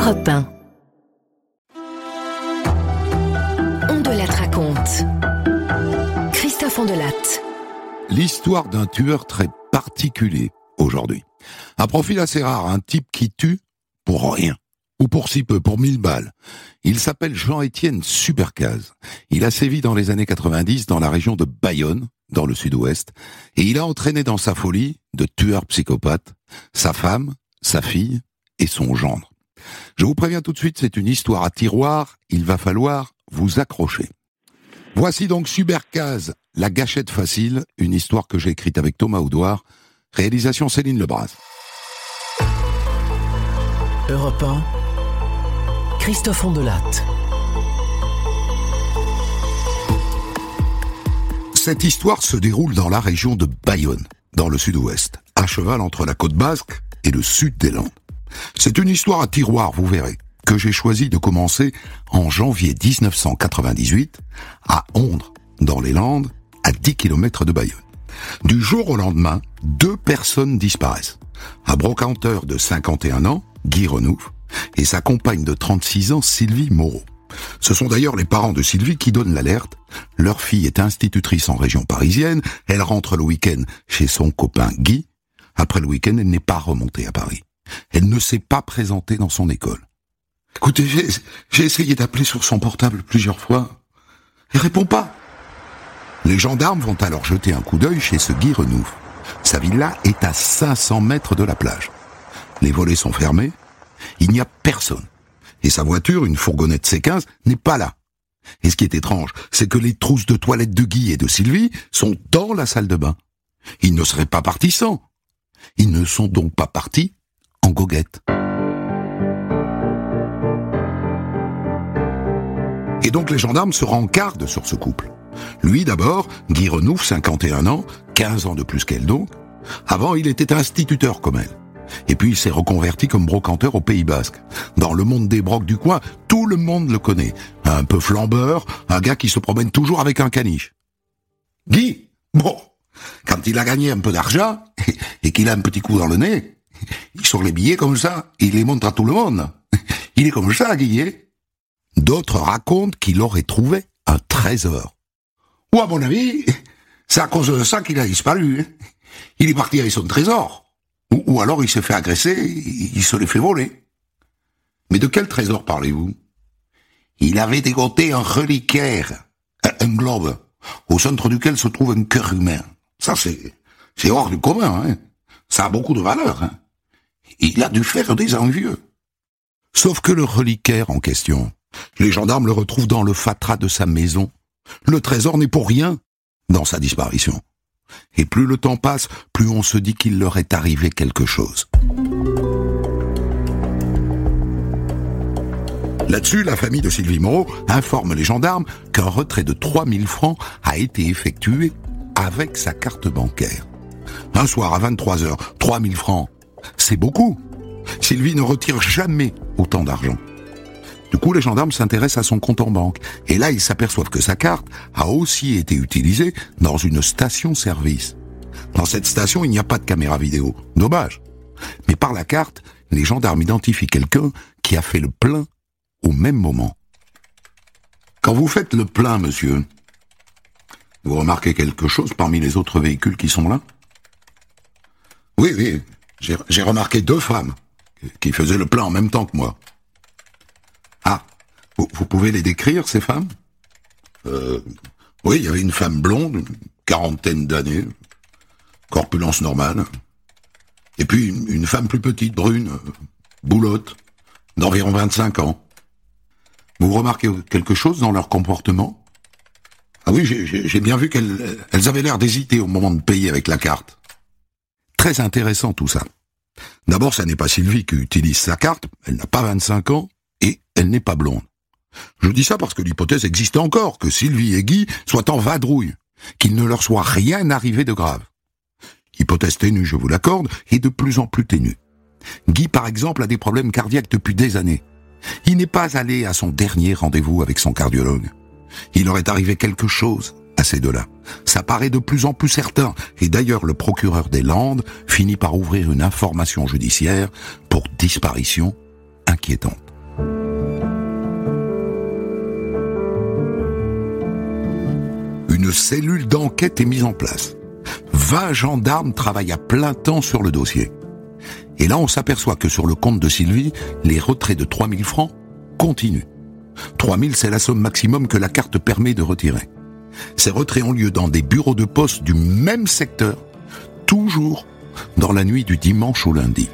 Europe 1. On de la raconte. Christophe Ondelatte. L'histoire d'un tueur très particulier aujourd'hui. Un profil assez rare, un type qui tue pour rien. Ou pour si peu, pour 1000 balles. Il s'appelle Jean-Étienne Subercase. Il a sévi dans les années 90 dans la région de Bayonne, dans le sud-ouest, et il a entraîné dans sa folie de tueur psychopathe sa femme, sa fille et son gendre. Je vous préviens tout de suite, c'est une histoire à tiroir, il va falloir vous accrocher. Voici donc Subercase, la gâchette facile, une histoire que j'ai écrite avec Thomas Oudouard, réalisation Céline Lebras. Europe 1, Christophe Ondelatte. Cette histoire se déroule dans la région de Bayonne, dans le sud-ouest, à cheval entre la côte basque et le sud des Landes. C'est une histoire à tiroir, vous verrez, que j'ai choisi de commencer en janvier 1998, à Ondres, dans les Landes, à 10 km de Bayonne. Du jour au lendemain, 2 personnes disparaissent. Un brocanteur de 51 ans, Guy Renouf, et sa compagne de 36 ans, Sylvie Moreau. Ce sont d'ailleurs les parents de Sylvie qui donnent l'alerte. Leur fille est institutrice en région parisienne, elle rentre le week-end chez son copain Guy. Après le week-end, elle n'est pas remontée à Paris. Elle ne s'est pas présentée dans son école. Écoutez, j'ai essayé d'appeler sur son portable plusieurs fois. Elle répond pas. Les gendarmes vont alors jeter un coup d'œil chez ce Guy Renouf. Sa villa est à 500 mètres de la plage. Les volets sont fermés, il n'y a personne. Et sa voiture, une fourgonnette C15, n'est pas là. Et ce qui est étrange, c'est que les trousses de toilette de Guy et de Sylvie sont dans la salle de bain. Ils ne seraient pas partis sans. Ils ne sont donc pas partis en goguette. Et donc les gendarmes se rencardent sur ce couple. Lui d'abord, Guy Renouf, 51 ans, 15 ans de plus qu'elle donc. Avant, il était instituteur comme elle. Et puis il s'est reconverti comme brocanteur au Pays Basque. Dans le monde des brocs du coin, tout le monde le connaît. Un peu flambeur, un gars qui se promène toujours avec un caniche. Guy, bon, quand il a gagné un peu d'argent, et qu'il a un petit coup dans le nez, il sort les billets comme ça, et il les montre à tout le monde. Il est comme ça, Guy, hein. D'autres racontent qu'il aurait trouvé un trésor. Ou à mon avis, c'est à cause de ça qu'il a disparu. Hein. Il est parti avec son trésor. Ou alors il s'est fait agresser, il se l'est fait voler. Mais de quel trésor parlez-vous? Il avait dégoté un reliquaire, un globe, au centre duquel se trouve un cœur humain. Ça, c'est hors du commun, hein. Ça a beaucoup de valeur, hein. Il a dû faire des envieux. Sauf que le reliquaire en question, les gendarmes le retrouvent dans le fatras de sa maison. Le trésor n'est pour rien dans sa disparition. Et plus le temps passe, plus on se dit qu'il leur est arrivé quelque chose. Là-dessus, la famille de Sylvie Moreau informe les gendarmes qu'un retrait de 3000 francs a été effectué avec sa carte bancaire. Un soir à 23h, 3000 francs, c'est beaucoup. Sylvie ne retire jamais autant d'argent. Du coup, les gendarmes s'intéressent à son compte en banque. Et là, ils s'aperçoivent que sa carte a aussi été utilisée dans une station-service. Dans cette station, il n'y a pas de caméra vidéo. Dommage. Mais par la carte, les gendarmes identifient quelqu'un qui a fait le plein au même moment. Quand vous faites le plein, monsieur, vous remarquez quelque chose parmi les autres véhicules qui sont là? Oui, j'ai remarqué 2 femmes qui faisaient le plein en même temps que moi. Ah, vous pouvez les décrire, ces femmes? Oui, il y avait une femme blonde, une quarantaine d'années, corpulence normale. Et puis une femme plus petite, brune, boulotte, d'environ 25 ans. Vous remarquez quelque chose dans leur comportement? Ah oui, j'ai bien vu qu'elles avaient l'air d'hésiter au moment de payer avec la carte. Très intéressant tout ça. D'abord, ça n'est pas Sylvie qui utilise sa carte, elle n'a pas 25 ans, et elle n'est pas blonde. Je dis ça parce que l'hypothèse existe encore, que Sylvie et Guy soient en vadrouille, qu'il ne leur soit rien arrivé de grave. Hypothèse ténue, je vous l'accorde, et de plus en plus ténue. Guy, par exemple, a des problèmes cardiaques depuis des années. Il n'est pas allé à son dernier rendez-vous avec son cardiologue. Il aurait arrivé quelque chose à ces deux-là. Ça paraît de plus en plus certain, et d'ailleurs le procureur des Landes finit par ouvrir une information judiciaire pour disparition inquiétante. une cellule d'enquête est mise en place. 20 gendarmes travaillent à plein temps sur le dossier. Et là, on s'aperçoit que sur le compte de Sylvie, les retraits de 3 000 francs continuent. 3 000, c'est la somme maximum que la carte permet de retirer. Ces retraits ont lieu dans des bureaux de poste du même secteur, toujours dans la nuit du dimanche au lundi.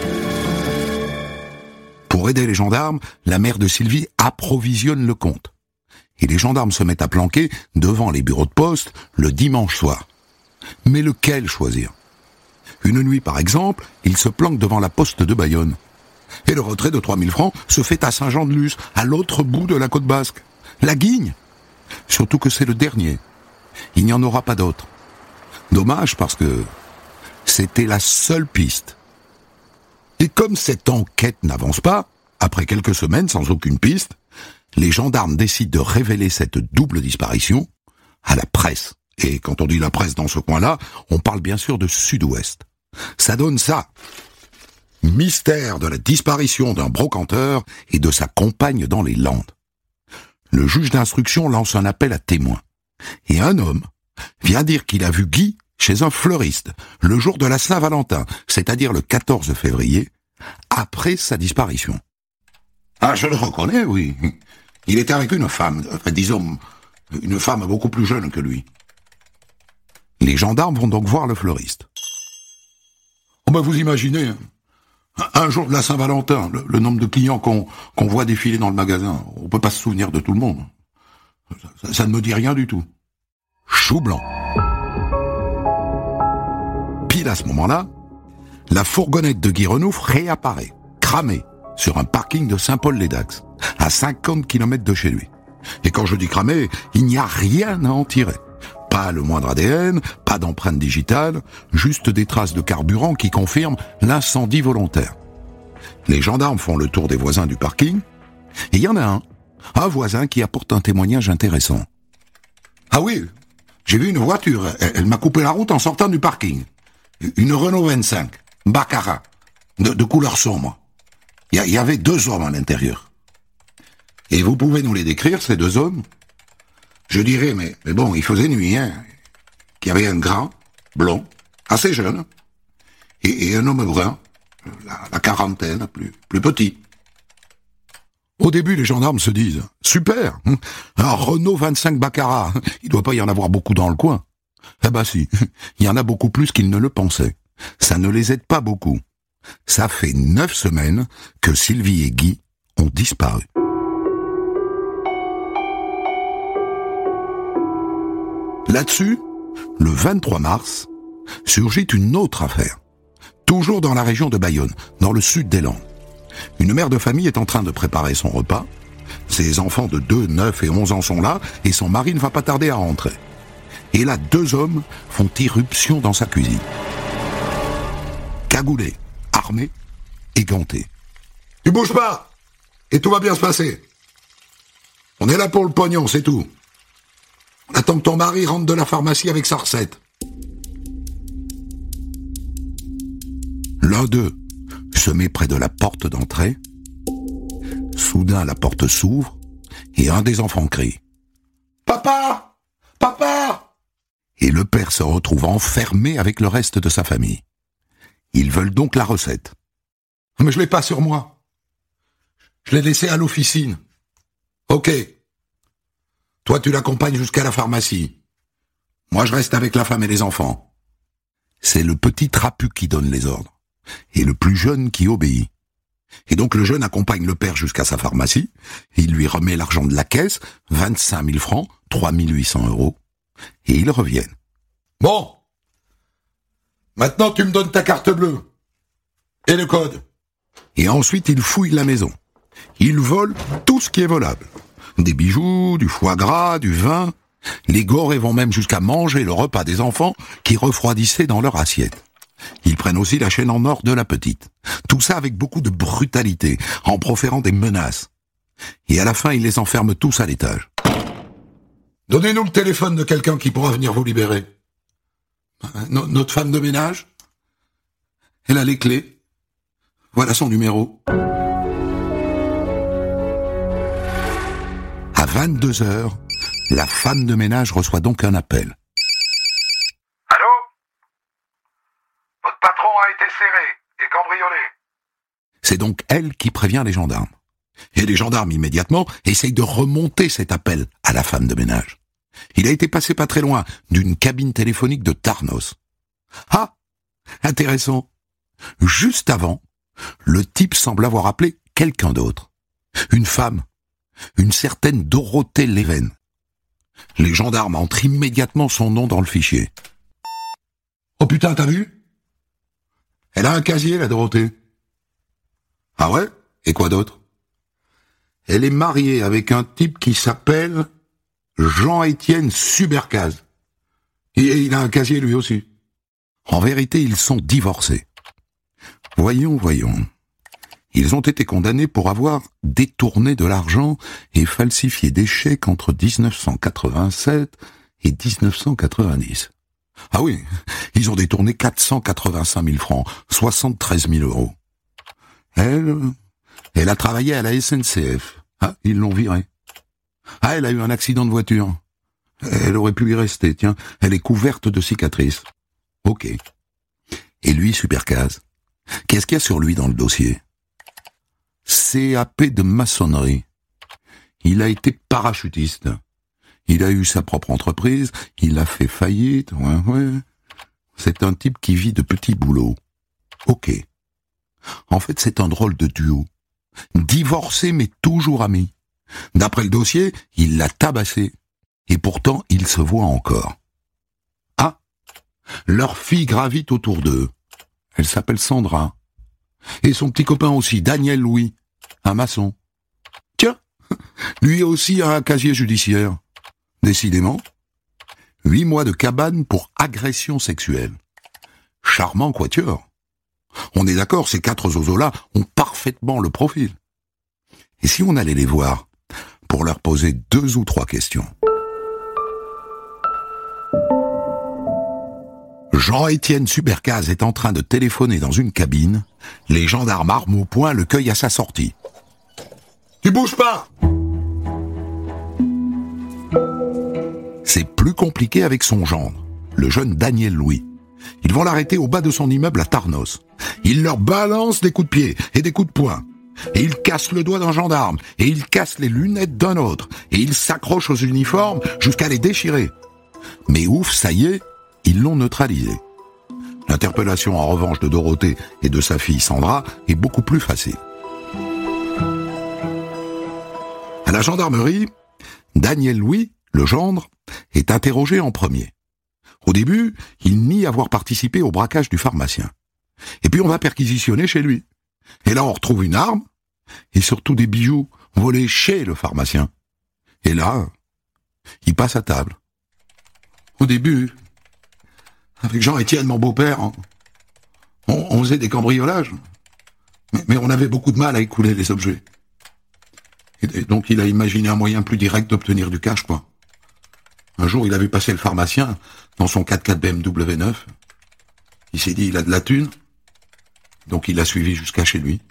Pour aider les gendarmes, la mère de Sylvie approvisionne le compte. Et les gendarmes se mettent à planquer devant les bureaux de poste le dimanche soir. Mais lequel choisir ? Une nuit, par exemple, ils se planquent devant la poste de Bayonne. Et le retrait de 3 000 francs se fait à Saint-Jean-de-Luz, à l'autre bout de la côte basque. La Guigne. Surtout que c'est le dernier. Il n'y en aura pas d'autre. Dommage parce que c'était la seule piste. Et comme cette enquête n'avance pas, après quelques semaines sans aucune piste, les gendarmes décident de révéler cette double disparition à la presse. Et quand on dit la presse dans ce coin-là, on parle bien sûr de Sud-Ouest. Ça donne ça. Mystère de la disparition d'un brocanteur et de sa compagne dans les Landes. Le juge d'instruction lance un appel à témoins. Et un homme vient dire qu'il a vu Guy chez un fleuriste le jour de la Saint-Valentin, c'est-à-dire le 14 février, après sa disparition. Ah, je le reconnais, oui. Il était avec une femme, disons, une femme beaucoup plus jeune que lui. Les gendarmes vont donc voir le fleuriste. Oh ben vous imaginez, un jour de la Saint-Valentin, le nombre de clients qu'on voit défiler dans le magasin, on peut pas se souvenir de tout le monde. Ça ne me dit rien du tout. Chou blanc. Pile à ce moment-là, la fourgonnette de Guy Renouf réapparaît, cramée, sur un parking de Saint-Paul-les-Dax, à 50 km de chez lui. Et quand je dis cramée, il n'y a rien à en tirer. Pas le moindre ADN, pas d'empreinte digitale, juste des traces de carburant qui confirment l'incendie volontaire. Les gendarmes font le tour des voisins du parking, et il y en a un voisin qui apporte un témoignage intéressant. Ah oui, j'ai vu une voiture, elle m'a coupé la route en sortant du parking. Une Renault 25, Baccarat, de couleur sombre. Il y avait 2 hommes à l'intérieur. Et vous pouvez nous les décrire, ces 2 hommes ? Je dirais, mais bon, il faisait nuit, hein. Qu'il y avait un grand, blond, assez jeune, et un homme brun, la quarantaine, plus petit. Au début, les gendarmes se disent, super, un Renault 25 Baccarat, il doit pas y en avoir beaucoup dans le coin. Eh ben si, il y en a beaucoup plus qu'ils ne le pensaient. Ça ne les aide pas beaucoup. Ça fait 9 semaines que Sylvie et Guy ont disparu. Là-dessus, le 23 mars, surgit une autre affaire. Toujours dans la région de Bayonne, dans le sud des Landes. Une mère de famille est en train de préparer son repas. Ses enfants de 2, 9 et 11 ans sont là, et son mari ne va pas tarder à rentrer. Et là, 2 hommes font irruption dans sa cuisine. Cagoulés, armés et gantés. « Tu bouges pas, et tout va bien se passer. On est là pour le pognon, c'est tout. On attend que ton mari rentre de la pharmacie avec sa recette. » L'un d'eux se met près de la porte d'entrée. Soudain, la porte s'ouvre et un des enfants crie « Papa ! Papa !» Et le père se retrouve enfermé avec le reste de sa famille. Ils veulent donc la recette. « Mais je l'ai pas sur moi. Je l'ai laissé à l'officine. »« Ok. Toi, tu l'accompagnes jusqu'à la pharmacie. Moi, je reste avec la femme et les enfants. » C'est le petit trapu qui donne les ordres, et le plus jeune qui obéit. Et donc le jeune accompagne le père jusqu'à sa pharmacie, et il lui remet l'argent de la caisse, 25 000 francs, 3 800 €, et ils reviennent. « Bon, maintenant tu me donnes ta carte bleue, et le code. » Et ensuite ils fouillent la maison. Ils volent tout ce qui est volable. Des bijoux, du foie gras, du vin. Les gorées vont même jusqu'à manger le repas des enfants qui refroidissaient dans leur assiette. Ils prennent aussi la chaîne en or de la petite. Tout ça avec beaucoup de brutalité, en proférant des menaces. Et à la fin, ils les enferment tous à l'étage. « Donnez-nous le téléphone de quelqu'un qui pourra venir vous libérer. Notre femme de ménage, elle a les clés. Voilà son numéro. » À 22h, La femme de ménage reçoit donc un appel. Allô? Votre patron a été serré et cambriolé. C'est donc elle qui prévient les gendarmes. Et les gendarmes, immédiatement, essayent de remonter cet appel à la femme de ménage. Il a été passé pas très loin d'une cabine téléphonique de Tarnos. Ah, intéressant. Juste avant, le type semble avoir appelé quelqu'un d'autre. Une femme. Une certaine Dorothée Leven. Les gendarmes entrent immédiatement son nom dans le fichier. Oh putain, t'as vu? Elle a un casier, la Dorothée. Ah ouais? Et quoi d'autre? Elle est mariée avec un type qui s'appelle Jean-Étienne Subercase. Et il a un casier lui aussi. En vérité, ils sont divorcés. Voyons. Ils ont été condamnés pour avoir détourné de l'argent et falsifié des chèques entre 1987 et 1990. Ah oui, ils ont détourné 485 000 francs, 73 000 euros. Elle a travaillé à la SNCF. Ah, ils l'ont virée. Ah, elle a eu un accident de voiture. Elle aurait pu y rester, tiens. Elle est couverte de cicatrices. Ok. Et lui, Subercase, qu'est-ce qu'il y a sur lui dans le dossier? CAP de maçonnerie. Il a été parachutiste. Il a eu sa propre entreprise, il a fait faillite, ouais. C'est un type qui vit de petits boulots. Ok. En fait, c'est un drôle de duo. Divorcé mais toujours amis. D'après le dossier, il l'a tabassé. Et pourtant, ils se voient encore. Ah, leur fille gravite autour d'eux. Elle s'appelle Sandra. Et son petit copain aussi, Daniel Louis, un maçon. Tiens, lui aussi a un casier judiciaire. Décidément, 8 mois de cabane pour agression sexuelle. Charmant quatuor. On est d'accord, ces 4 zozos-là ont parfaitement le profil. Et si on allait les voir pour leur poser 2 ou 3 questions? Jean-Étienne Subercase est en train de téléphoner dans une cabine. Les gendarmes armes au poing le cueillent à sa sortie. « Tu bouges pas !» C'est plus compliqué avec son gendre, le jeune Daniel Louis. Ils vont l'arrêter au bas de son immeuble à Tarnos. Il leur balance des coups de pied et des coups de poing. Et il casse le doigt d'un gendarme. Et il casse les lunettes d'un autre. Et il s'accroche aux uniformes jusqu'à les déchirer. Mais ouf, ça y est, ils l'ont neutralisé. L'interpellation en revanche de Dorothée et de sa fille Sandra est beaucoup plus facile. À la gendarmerie, Daniel Louis, le gendre, est interrogé en premier. Au début, il nie avoir participé au braquage du pharmacien. Et puis on va perquisitionner chez lui. Et là on retrouve une arme, et surtout des bijoux volés chez le pharmacien. Et là, il passe à table. Au début, avec Jean-Étienne, mon beau-père, on faisait des cambriolages, mais on avait beaucoup de mal à écouler les objets. Et donc il a imaginé un moyen plus direct d'obtenir du cash, quoi. Un jour, il a vu passer le pharmacien dans son 4x4 BMW 9. Il s'est dit, il a de la thune. Donc il l'a suivi jusqu'à chez lui.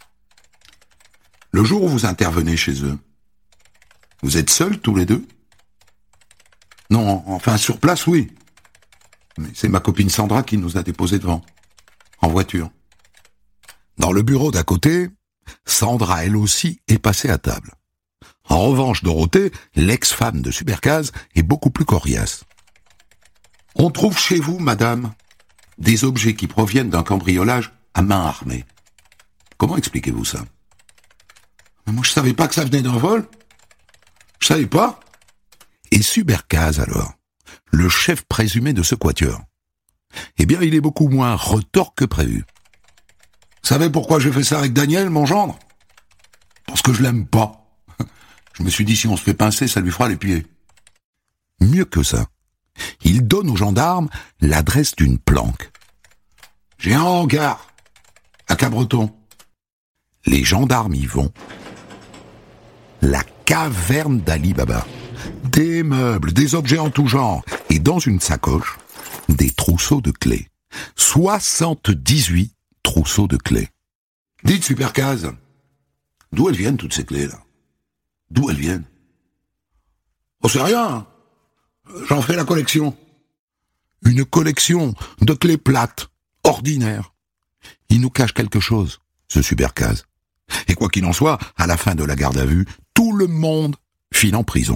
Le jour où vous intervenez chez eux, vous êtes seuls tous les deux? Non, enfin sur place, oui. Mais c'est ma copine Sandra qui nous a déposés devant, en voiture. Dans le bureau d'à côté, Sandra, elle aussi, est passée à table. En revanche, Dorothée, l'ex-femme de Subercase, est beaucoup plus coriace. On trouve chez vous, madame, des objets qui proviennent d'un cambriolage à main armée. Comment expliquez-vous ça? Mais moi, je savais pas que ça venait d'un vol. Je savais pas. Et Subercase, alors, le chef présumé de ce quatuor, eh bien, il est beaucoup moins retors que prévu. Vous savez pourquoi j'ai fait ça avec Daniel, mon gendre? Parce que je l'aime pas. Je me suis dit, si on se fait pincer, ça lui fera les pieds. Mieux que ça, il donne aux gendarmes l'adresse d'une planque. J'ai un hangar, à Cabreton. Les gendarmes y vont. La caverne d'Ali Baba. Des meubles, des objets en tout genre, et dans une sacoche, des trousseaux de clés. 78 trousseaux de clés. Dites, Subercase, d'où elles viennent toutes ces clés-là? D'où elles viennent? Oh, c'est rien. J'en fais la collection. Une collection de clés plates, ordinaires. Il nous cache quelque chose, ce Subercase. Et quoi qu'il en soit, à la fin de la garde à vue, tout le monde file en prison.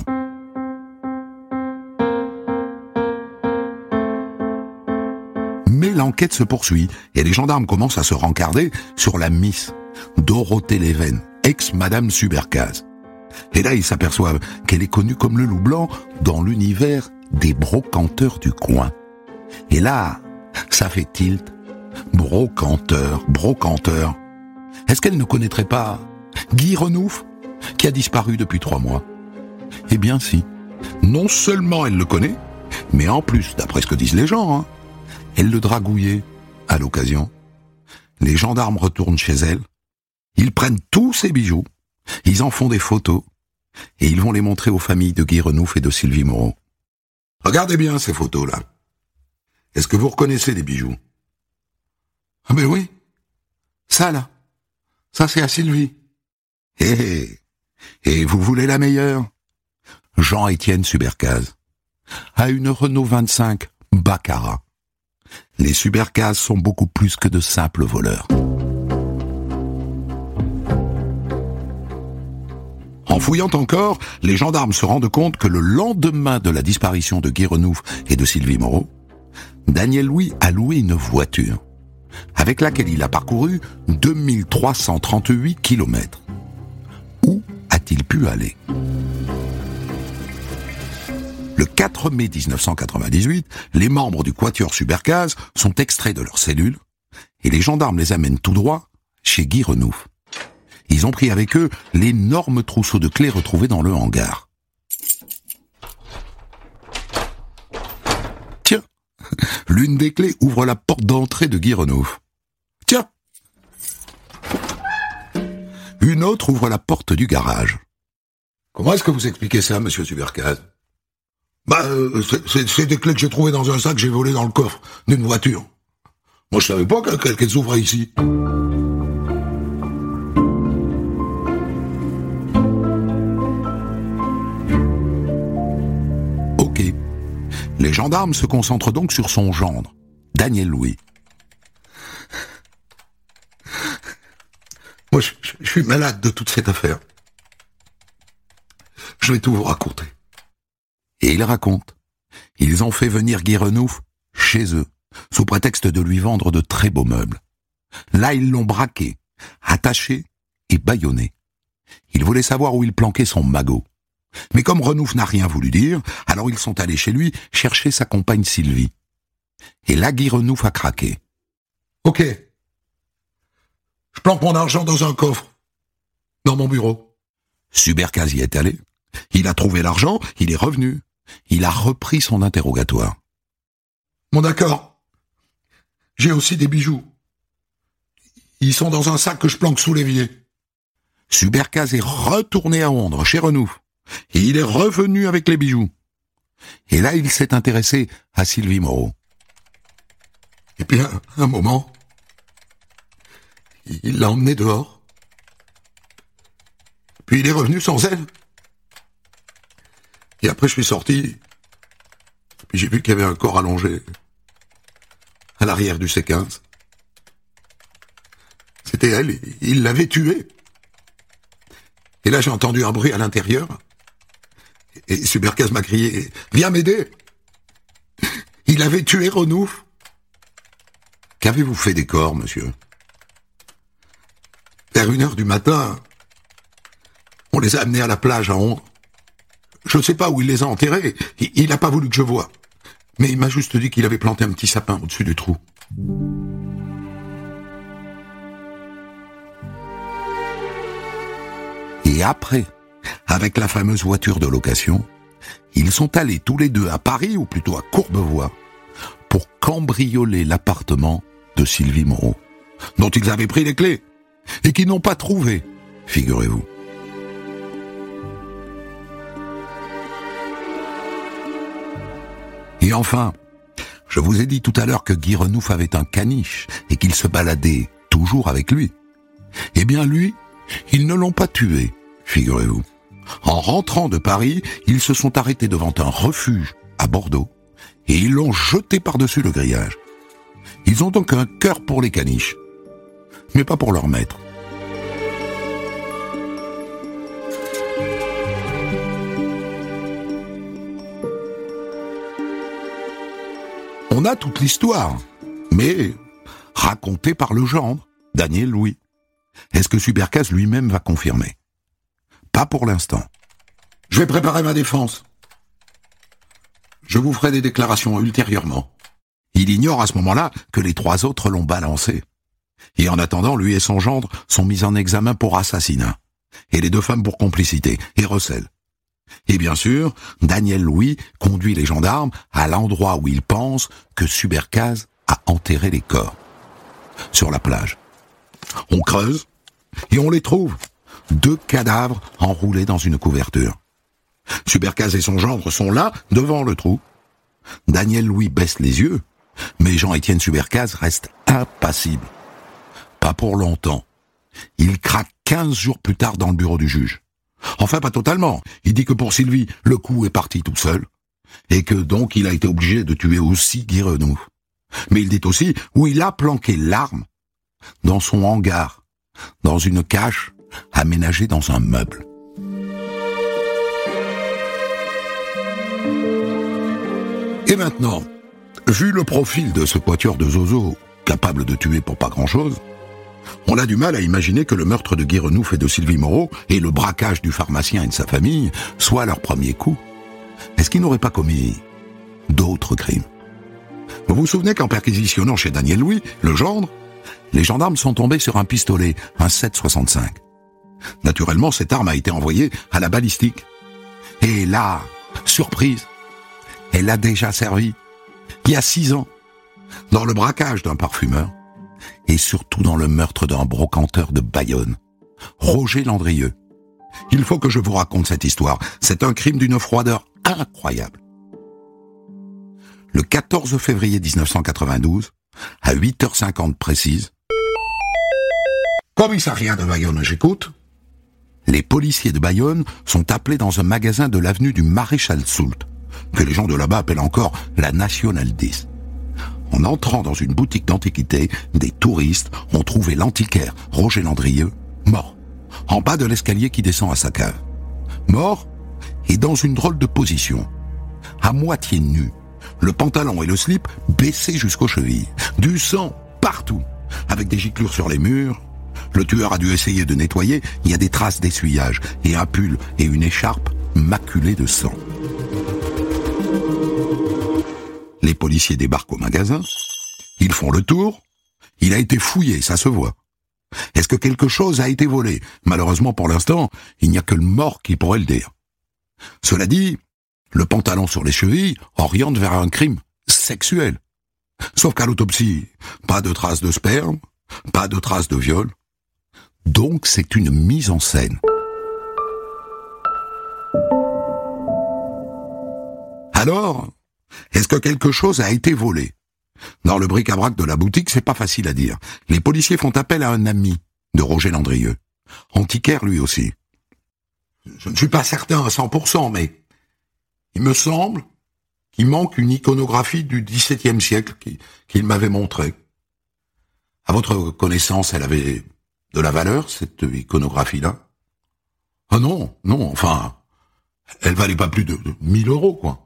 Mais l'enquête se poursuit et les gendarmes commencent à se rencarder sur la Miss Dorothée Leven, ex-Madame Subercase. Et là, ils s'aperçoivent qu'elle est connue comme le loup blanc dans l'univers des brocanteurs du coin. Et là, ça fait tilt. Brocanteur. Est-ce qu'elle ne connaîtrait pas Guy Renouf, qui a disparu depuis 3 mois? Eh bien si. Non seulement elle le connaît, mais en plus, d'après ce que disent les gens, elle le dragouillait à l'occasion. Les gendarmes retournent chez elle, ils prennent tous ses bijoux, ils en font des photos, et ils vont les montrer aux familles de Guy Renouf et de Sylvie Moreau. Regardez bien ces photos-là. Est-ce que vous reconnaissez des bijoux? Ah ben oui, ça là, ça c'est à Sylvie. Et vous voulez la meilleure? Jean-Étienne Subercase a une Renault 25 Baccarat. Les Subercase sont beaucoup plus que de simples voleurs. En fouillant encore, les gendarmes se rendent compte que le lendemain de la disparition de Guy Renouf et de Sylvie Moreau, Daniel Louis a loué une voiture, avec laquelle il a parcouru 2338 kilomètres. Où a-t-il pu aller? Le 4 mai 1998, les membres du Quatuor Subercase sont extraits de leur cellule et les gendarmes les amènent tout droit chez Guy Renouf. Ils ont pris avec eux l'énorme trousseau de clés retrouvé dans le hangar. Tiens, l'une des clés ouvre la porte d'entrée de Guy Renouf. Tiens, une autre ouvre la porte du garage. Comment est-ce que vous expliquez ça, monsieur Subercase? C'est des clés que j'ai trouvées dans un sac que j'ai volé dans le coffre d'une voiture. Moi, je savais pas qu'elles ouvraient ici. Ok. Les gendarmes se concentrent donc sur son gendre, Daniel Louis. Moi, je suis malade de toute cette affaire. Je vais tout vous raconter. Et ils racontent. Ils ont fait venir Guy Renouf chez eux, sous prétexte de lui vendre de très beaux meubles. Là, ils l'ont braqué, attaché et bâillonné. Ils voulaient savoir où il planquait son magot. Mais comme Renouf n'a rien voulu dire, alors ils sont allés chez lui chercher sa compagne Sylvie. Et là, Guy Renouf a craqué. Ok. Je planque mon argent dans un coffre, dans mon bureau. Subercase y est allé. Il a trouvé l'argent, il est revenu. Il a repris son interrogatoire. Bon d'accord. J'ai aussi des bijoux. Ils sont dans un sac que je planque sous l'évier. Subercase est retourné à Ondres, chez Renouf. Et il est revenu avec les bijoux. Et là, il s'est intéressé à Sylvie Moreau. Et puis, un moment, il l'a emmenée dehors. Puis il est revenu sans elle. Et après, je suis sorti, puis j'ai vu qu'il y avait un corps allongé à l'arrière du C15. C'était elle, il l'avait tuée. Et là, j'ai entendu un bruit à l'intérieur. Et Subercase m'a crié « Viens m'aider !» Il avait tué Renouf. Qu'avez-vous fait des corps, monsieur? Vers 1h du matin, on les a amenés à la plage à Ondres. Je ne sais pas où il les a enterrés. Il n'a pas voulu que je voie. Mais il m'a juste dit qu'il avait planté un petit sapin au-dessus du trou. Et après, avec la fameuse voiture de location, ils sont allés tous les deux à Paris, ou plutôt à Courbevoie, pour cambrioler l'appartement de Sylvie Moreau, dont ils avaient pris les clés, et qu'ils n'ont pas trouvé, figurez-vous. Et enfin, je vous ai dit tout à l'heure que Guy Renouf avait un caniche et qu'il se baladait toujours avec lui. Eh bien lui, ils ne l'ont pas tué, figurez-vous. En rentrant de Paris, ils se sont arrêtés devant un refuge à Bordeaux et ils l'ont jeté par-dessus le grillage. Ils ont donc un cœur pour les caniches, mais pas pour leur maître. On a toute l'histoire, mais racontée par le gendre, Daniel Louis. Est-ce que Subercase lui-même va confirmer ? Pas pour l'instant. Je vais préparer ma défense. Je vous ferai des déclarations ultérieurement. Il ignore à ce moment-là que les 3 autres l'ont balancé. Et en attendant, lui et son gendre sont mis en examen pour assassinat. Et les 2 femmes pour complicité et recel. Et bien sûr, Daniel Louis conduit les gendarmes à l'endroit où il pense que Subercase a enterré les corps. Sur la plage. On creuse et on les trouve. 2 cadavres enroulés dans une couverture. Subercase et son gendre sont là, devant le trou. Daniel Louis baisse les yeux, mais Jean-Étienne Subercase reste impassible. Pas pour longtemps. Il craque 15 jours plus tard dans le bureau du juge. Enfin, pas totalement. Il dit que pour Sylvie, le coup est parti tout seul, et que donc il a été obligé de tuer aussi Guy Renouf. Mais il dit aussi où il a planqué l'arme dans son hangar, dans une cache aménagée dans un meuble. Et maintenant, vu le profil de ce quatuor de zozo, capable de tuer pour pas grand-chose, on a du mal à imaginer que le meurtre de Guy Renouf et de Sylvie Moreau et le braquage du pharmacien et de sa famille soit leur premier coup. Est-ce qu'ils n'auraient pas commis d'autres crimes ? Vous vous souvenez qu'en perquisitionnant chez Daniel Louis, le gendre, les gendarmes sont tombés sur un pistolet, un 7,65. Naturellement, cette arme a été envoyée à la balistique. Et là, surprise, elle a déjà servi, il y a 6 ans, dans le braquage d'un parfumeur, et surtout dans le meurtre d'un brocanteur de Bayonne, Roger Landrieux. Il faut que je vous raconte cette histoire. C'est un crime d'une froideur incroyable. Le 14 février 1992, à 8h50 précise, commissariat de Bayonne, j'écoute. Les policiers de Bayonne sont appelés dans un magasin de l'avenue du Maréchal Soult, que les gens de là-bas appellent encore la Nationale 10. En entrant dans une boutique d'antiquités, des touristes ont trouvé l'antiquaire Roger Landrieux mort, en bas de l'escalier qui descend à sa cave. Mort et dans une drôle de position, à moitié nu, le pantalon et le slip baissés jusqu'aux chevilles, du sang partout, avec des giclures sur les murs. Le tueur a dû essayer de nettoyer, il y a des traces d'essuyage et un pull et une écharpe maculés de sang. Les policiers débarquent au magasin, ils font le tour, il a été fouillé, ça se voit. Est-ce que quelque chose a été volé ? Malheureusement pour l'instant, il n'y a que le mort qui pourrait le dire. Cela dit, le pantalon sur les chevilles oriente vers un crime sexuel. Sauf qu'à l'autopsie, pas de traces de sperme, pas de traces de viol. Donc c'est une mise en scène. Alors, est-ce que quelque chose a été volé ? Dans le bric-à-brac de la boutique, c'est pas facile à dire. Les policiers font appel à un ami de Roger Landrieux, antiquaire lui aussi. Je ne suis pas certain à 100%, mais il me semble qu'il manque une iconographie du XVIIe siècle qu'il m'avait montrée. À votre connaissance, elle avait de la valeur, cette iconographie-là ? Ah non, enfin, elle valait pas plus de 1000 €, quoi.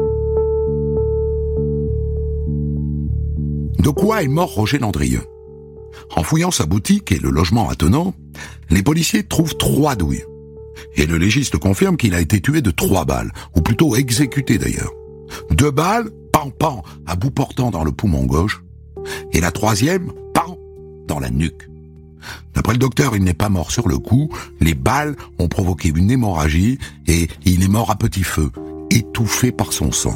De quoi est mort Roger Landrieux ? En fouillant sa boutique et le logement attenant, les policiers trouvent 3 douilles. Et le légiste confirme qu'il a été tué de 3 balles, ou plutôt exécuté d'ailleurs. 2 balles, pan, à bout portant dans le poumon gauche, et la 3e, pan, dans la nuque. D'après le docteur, il n'est pas mort sur le coup, les balles ont provoqué une hémorragie, et il est mort à petit feu, étouffé par son sang.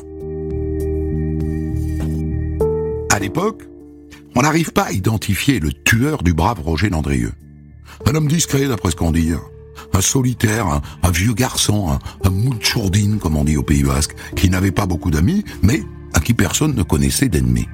À l'époque, on n'arrive pas à identifier le tueur du brave Roger Landrieux. Un homme discret, d'après ce qu'on dit. Un solitaire, un vieux garçon, un moutchourdine, comme on dit au Pays Basque, qui n'avait pas beaucoup d'amis, mais à qui personne ne connaissait d'ennemis.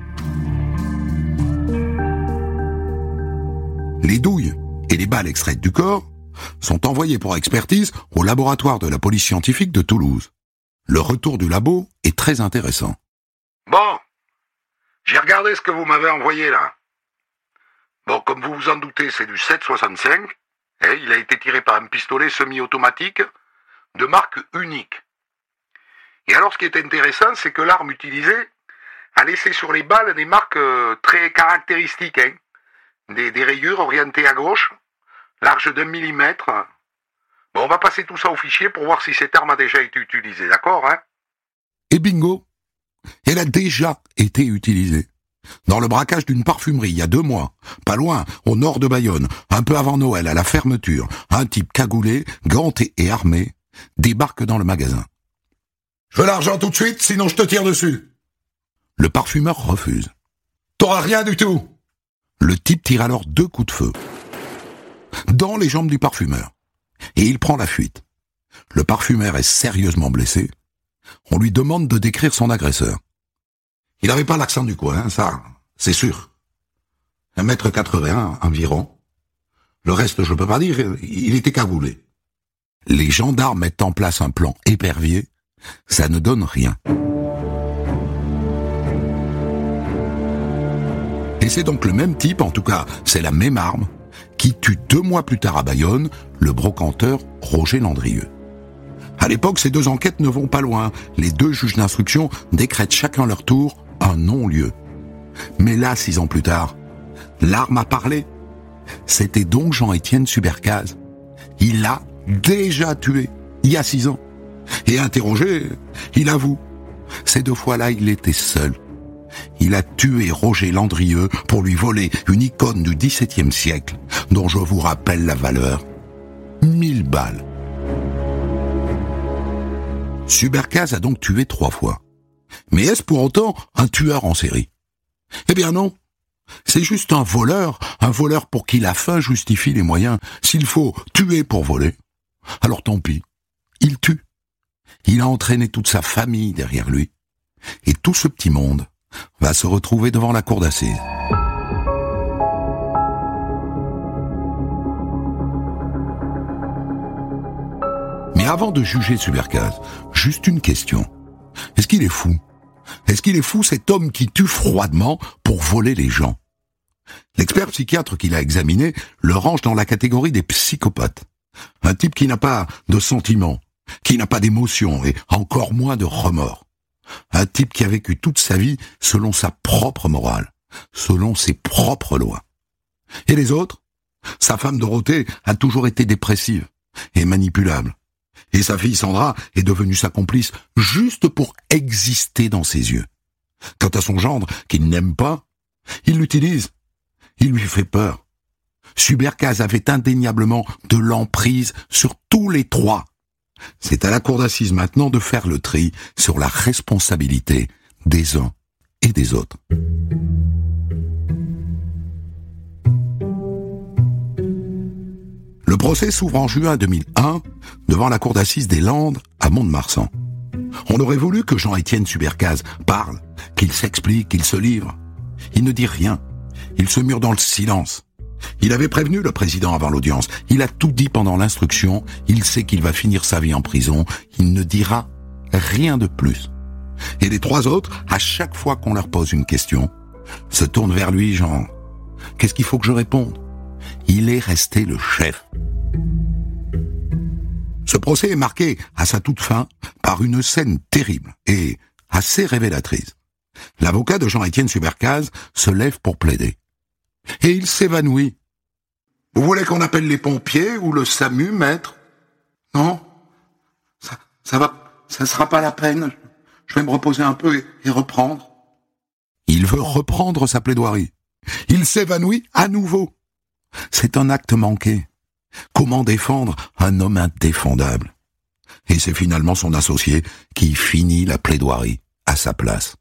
Les douilles et les balles extraites du corps sont envoyés pour expertise au laboratoire de la police scientifique de Toulouse. Le retour du labo est très intéressant. Bon, j'ai regardé ce que vous m'avez envoyé là. Bon, comme vous vous en doutez, c'est du 7,65. Et il a été tiré par un pistolet semi-automatique de marque unique. Et alors, ce qui est intéressant, c'est que l'arme utilisée a laissé sur les balles des marques très caractéristiques. Des rayures orientées à gauche, large d'1 millimètre. Bon, on va passer tout ça au fichier pour voir si cette arme a déjà été utilisée, d'accord, hein? Et bingo, elle a déjà été utilisée. Dans le braquage d'une parfumerie, il y a 2 mois, pas loin, au nord de Bayonne, un peu avant Noël, à la fermeture, un type cagoulé, ganté et armé, débarque dans le magasin. « Je veux l'argent tout de suite, sinon je te tire dessus !» Le parfumeur refuse. « T'auras rien du tout !» Le type tire alors 2 coups de feu dans les jambes du parfumeur, et il prend la fuite. Le parfumeur est sérieusement blessé. On lui demande de décrire son agresseur. Il n'avait pas l'accent du coin, ça, c'est sûr. 1m80 environ. Le reste, je peux pas dire, il était cagoulé. Les gendarmes mettent en place un plan épervier, ça ne donne rien. Et c'est donc le même type, en tout cas, c'est la même arme, qui tue 2 mois plus tard à Bayonne, le brocanteur Roger Landrieux. À l'époque, ces 2 enquêtes ne vont pas loin. Les 2 juges d'instruction décrètent chacun leur tour un non-lieu. Mais là, 6 ans plus tard, l'arme a parlé. C'était donc Jean-Étienne Subercase. Il l'a déjà tué, il y a 6 ans. Et interrogé, il avoue. Ces 2 fois-là, il était seul. Il a tué Roger Landrieux pour lui voler une icône du XVIIe siècle, dont je vous rappelle la valeur. 1000 balles. Subercase a donc tué 3 fois. Mais est-ce pour autant un tueur en série? Eh bien non. C'est juste un voleur pour qui la fin justifie les moyens. S'il faut tuer pour voler, alors tant pis. Il tue. Il a entraîné toute sa famille derrière lui. Et tout ce petit monde va se retrouver devant la cour d'assises. Mais avant de juger Subercase, juste une question. Est-ce qu'il est fou? Est-ce qu'il est fou, cet homme qui tue froidement pour voler les gens? L'expert psychiatre qui l'a examiné le range dans la catégorie des psychopathes. Un type qui n'a pas de sentiments, qui n'a pas d'émotions et encore moins de remords. Un type qui a vécu toute sa vie selon sa propre morale, selon ses propres lois. Et les autres? Sa femme Dorothée a toujours été dépressive et manipulable. Et sa fille Sandra est devenue sa complice juste pour exister dans ses yeux. Quant à son gendre, qu'il n'aime pas, il l'utilise. Il lui fait peur. Subercase avait indéniablement de l'emprise sur tous les 3. C'est à la cour d'assises maintenant de faire le tri sur la responsabilité des uns et des autres. Le procès s'ouvre en juin 2001 devant la cour d'assises des Landes à Mont-de-Marsan. On aurait voulu que Jean-Étienne Subercase parle, qu'il s'explique, qu'il se livre. Il ne dit rien. Il se mure dans le silence. Il avait prévenu le président avant l'audience. Il a tout dit pendant l'instruction. Il sait qu'il va finir sa vie en prison. Il ne dira rien de plus. Et les 3 autres, à chaque fois qu'on leur pose une question, se tournent vers lui, genre, qu'est-ce qu'il faut que je réponde? Il est resté le chef. Ce procès est marqué à sa toute fin par une scène terrible et assez révélatrice. L'avocat de Jean-Étienne Subercase se lève pour plaider. Et il s'évanouit. « Vous voulez qu'on appelle les pompiers ou le SAMU, maître ?»« Non, ça sera pas la peine. Je vais me reposer un peu et reprendre. » Il veut reprendre sa plaidoirie. Il s'évanouit à nouveau. C'est un acte manqué. Comment défendre un homme indéfendable? Et c'est finalement son associé qui finit la plaidoirie à sa place.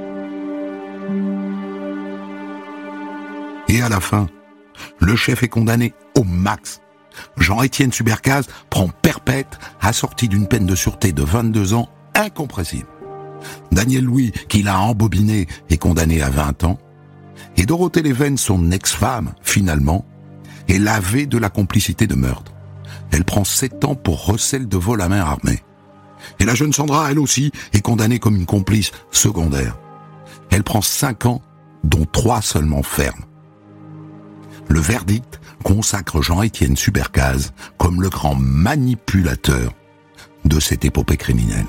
Et à la fin, le chef est condamné au max. Jean-Étienne Subercase prend perpète, assorti d'une peine de sûreté de 22 ans incompressible. Daniel Louis, qui l'a embobiné, est condamné à 20 ans. Et Dorothée Leven, son ex-femme, finalement, est lavée de la complicité de meurtre. Elle prend 7 ans pour recel de vol à main armée. Et la jeune Sandra, elle aussi, est condamnée comme une complice secondaire. Elle prend 5 ans, dont 3 seulement fermes. Le verdict consacre Jean-Étienne Subercase comme le grand manipulateur de cette épopée criminelle.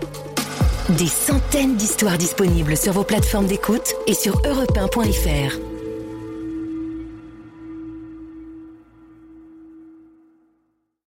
Des centaines d'histoires disponibles sur vos plateformes d'écoute et sur europe1.fr.